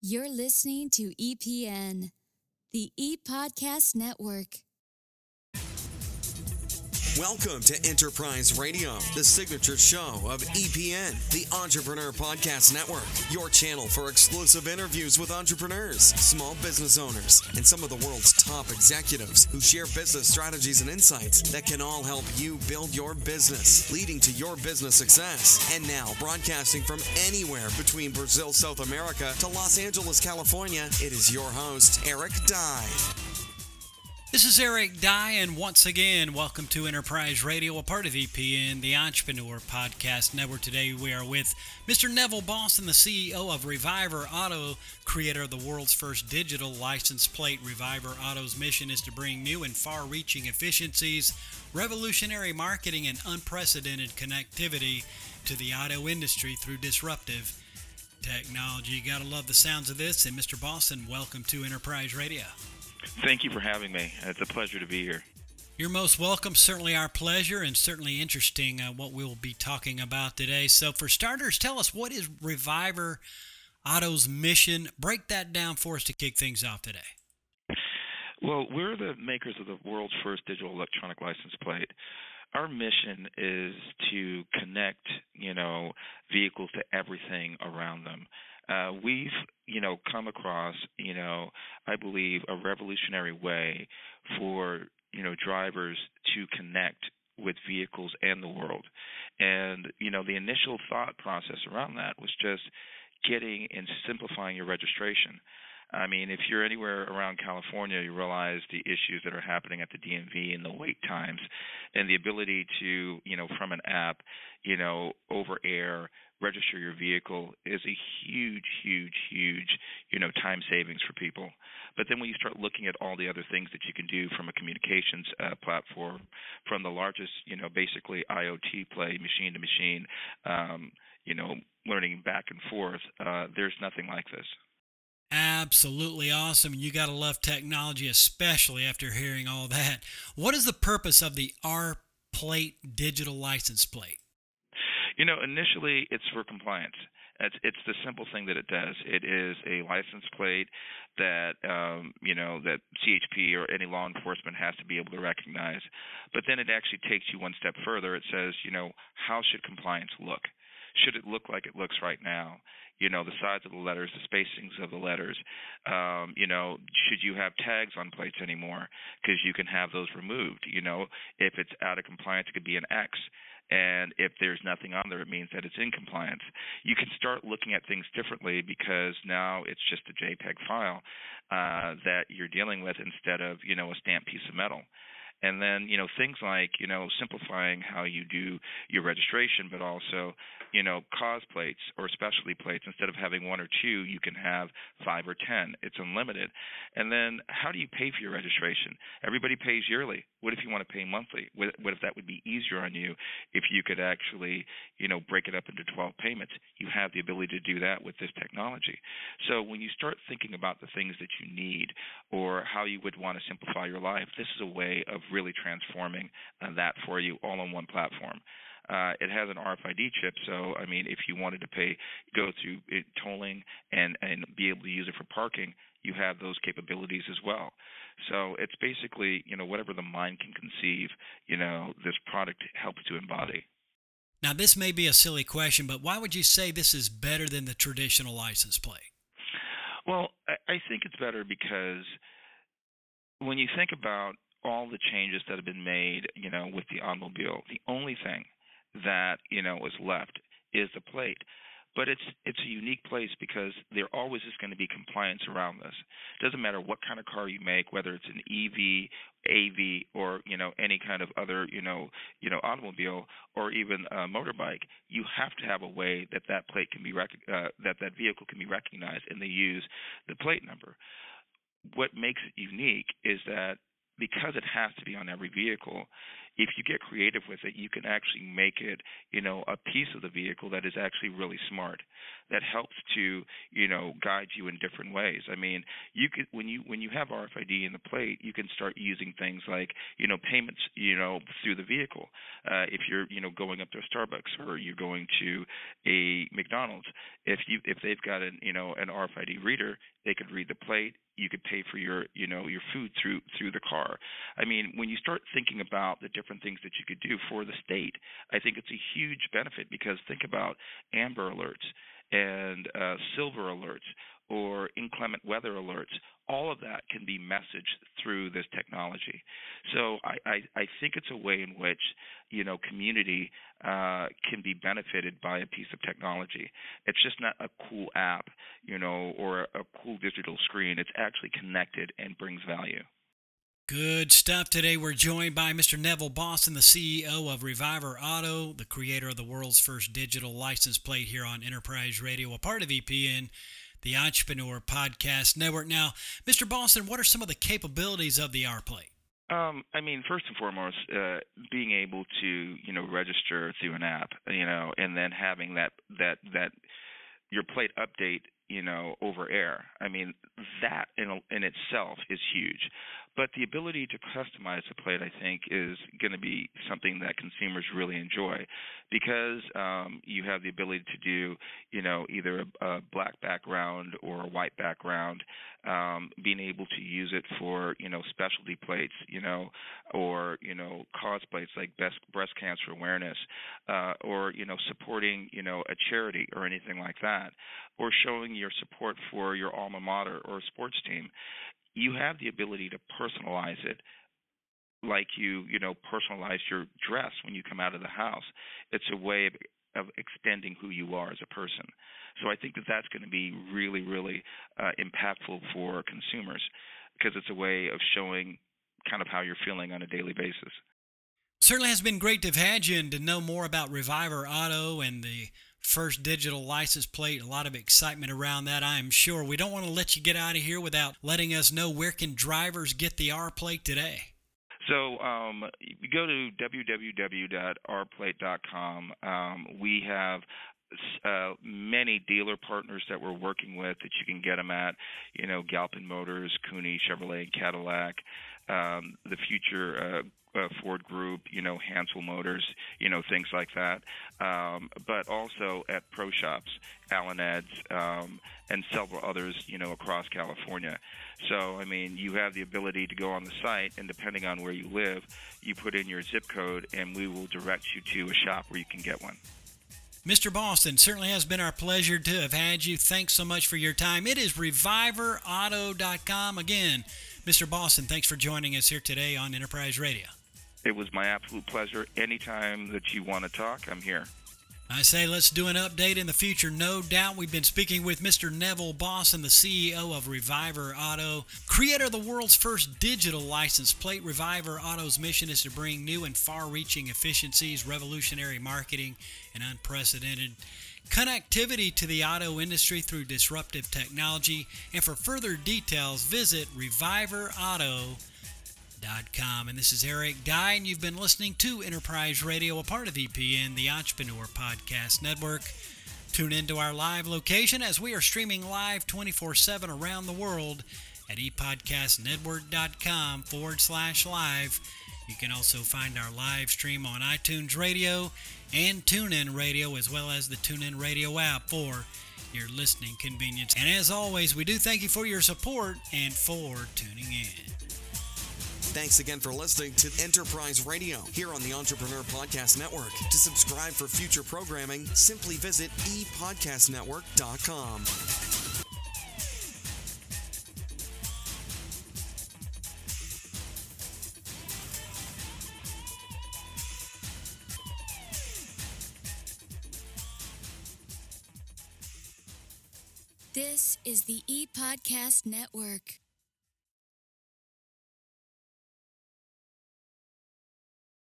You're listening to EPN, the ePodcast Network. Welcome to Enterprise Radio, the signature show of EPN, the Entrepreneur Podcast Network, your channel for exclusive interviews with entrepreneurs, small business owners, and some of the world's top executives who share business strategies and insights that can all help you build your business, leading to your business success. And now, broadcasting from anywhere between Brazil, South America to Los Angeles, California, it is your host, Eric Dye. This is Eric Dye, and once again, welcome to Enterprise Radio, a part of EPN, the Entrepreneur Podcast Network. Today we are with Mr. Neville Boston, the CEO of Reviver Auto, creator of the world's first digital license plate. Reviver Auto's mission is to bring new and far-reaching efficiencies, revolutionary marketing, and unprecedented connectivity to the auto industry through disruptive technology. You gotta love the sounds of this, and Mr. Boston, welcome to Enterprise Radio. Thank you for having me. It's a pleasure to be here. You're most welcome. Certainly our pleasure, and certainly interesting what we'll be talking about today. So for starters, tell us, what is Reviver Auto's mission? Break that down for us to kick things off today. Well, we're the makers of the world's first digital electronic license plate. Our mission is to connect, vehicles to everything around them. We've, come across, I believe, a revolutionary way for, drivers to connect with vehicles and the world. And, the initial thought process around that was just getting and simplifying your registration. I mean, if you're anywhere around California, you realize the issues that are happening at the DMV and the wait times, and the ability to, from an app, over air, register your vehicle is a huge, time savings for people. But then when you start looking at all the other things that you can do from a communications platform, from the largest, basically IoT play, machine to machine, learning back and forth, there's nothing like this. Absolutely awesome. You got to love technology, especially after hearing all that. What is the purpose of the R-Plate digital license plate? Initially it's for compliance. It's the simple thing that it does. It is a license plate that, that CHP or any law enforcement has to be able to recognize. But then it actually takes you one step further. It says, how should compliance look? Should it look like it looks right now? The size of the letters, the spacings of the letters. Should you have tags on plates anymore? Because you can have those removed. If it's out of compliance, it could be an X. And if there's nothing on there, it means that it's in compliance. You can start looking at things differently because now it's just a JPEG file that you're dealing with instead of, a stamped piece of metal. And then, things like, simplifying how you do your registration, but also, cause plates or specialty plates. Instead of having one or two, you can have 5 or 10. It's unlimited. And then how do you pay for your registration? Everybody pays yearly. What if you want to pay monthly? What if that would be easier on you if you could actually, break it up into 12 payments? You have the ability to do that with this technology. So when you start thinking about the things that you need or how you would want to simplify your life, this is a way of really transforming that for you all on one platform. It has an RFID chip, so if you wanted to go through tolling and be able to use it for parking, you have those capabilities as well. So it's basically, whatever the mind can conceive, this product helps to embody. Now, this may be a silly question, but why would you say this is better than the traditional license plate? Well, I think it's better because when you think about all the changes that have been made, with the automobile, the only thing that, is left is the plate. But it's a unique place because there always is going to be compliance around this. It doesn't matter what kind of car you make, whether it's an EV, AV, or any kind of other automobile or even a motorbike. You have to have a way that plate can be that vehicle can be recognized, and they use the plate number. What makes it unique is that because it has to be on every vehicle, if you get creative with it, you can actually make it, a piece of the vehicle that is actually really smart, that helps to, guide you in different ways. I mean, you could when you have RFID in the plate, you can start using things like, payments, through the vehicle. If you're, going up to a Starbucks or you're going to a McDonald's, if they've got an RFID reader, they could read the plate. You could pay for your food through the car. I mean, when you start thinking about the different things that you could do for the state, I think it's a huge benefit, because think about Amber Alerts and Silver Alerts or inclement weather alerts. All of that can be messaged through this technology. So I think it's a way in which, community can be benefited by a piece of technology. It's just not a cool app, or a cool digital screen. It's actually connected and brings value. Good stuff. Today we're joined by Mr. Neville Boston, the CEO of Reviver Auto, the creator of the world's first digital license plate here on Enterprise Radio, a part of EPN, the Entrepreneur Podcast Network. Now, Mr. Boston, what are some of the capabilities of the R-Plate? I mean, first and foremost, being able to, register through an app, and then having that your plate update, over air. I mean, that in itself is huge. But the ability to customize the plate, I think, is going to be something that consumers really enjoy, because you have the ability to do, either a black background or a white background, being able to use it for, specialty plates, or, cause plates like breast cancer awareness, or, supporting, a charity or anything like that, or showing your support for your alma mater or sports team. You have the ability to personalize it like you personalize your dress when you come out of the house. It's a way of extending who you are as a person. So I think that that's going to be really, really impactful for consumers, because it's a way of showing kind of how you're feeling on a daily basis. Certainly has been great to have had you and to know more about Reviver Auto and the first digital license plate. A lot of excitement around that, I am sure. We don't want to let you get out of here without letting us know, where can drivers get the R-Plate today? So you go to www.rplate.com. We have many dealer partners that we're working with that you can get them at, Galpin Motors, Cooney, Chevrolet, Cadillac, the future Ford Group, Hansel Motors, things like that. But also at pro shops, Allen Ed's, and several others, across California. So, I mean, you have the ability to go on the site, and depending on where you live, you put in your zip code, and we will direct you to a shop where you can get one. Mr. Boston, certainly has been our pleasure to have had you. Thanks so much for your time. It is ReviverAuto.com. Again, Mr. Boston, thanks for joining us here today on Enterprise Radio. It was my absolute pleasure. Anytime that you want to talk, I'm here. I say let's do an update in the future. No doubt. We've been speaking with Mr. Neville Boston, the CEO of Reviver Auto, creator of the world's first digital license plate. Reviver Auto's mission is to bring new and far-reaching efficiencies, revolutionary marketing, and unprecedented connectivity to the auto industry through disruptive technology. And for further details, visit ReviverAuto.com. And this is Eric Dye, and you've been listening to Enterprise Radio, a part of EPN, the Entrepreneur Podcast Network. Tune into our live location as we are streaming live 24/7 around the world at epodcastnetwork.com/live. You can also find our live stream on iTunes Radio and TuneIn Radio, as well as the TuneIn Radio app for your listening convenience. And as always, we do thank you for your support and for tuning in. Thanks again for listening to Enterprise Radio here on the Entrepreneur Podcast Network. To subscribe for future programming, simply visit epodcastnetwork.com. This is the ePodcast Network.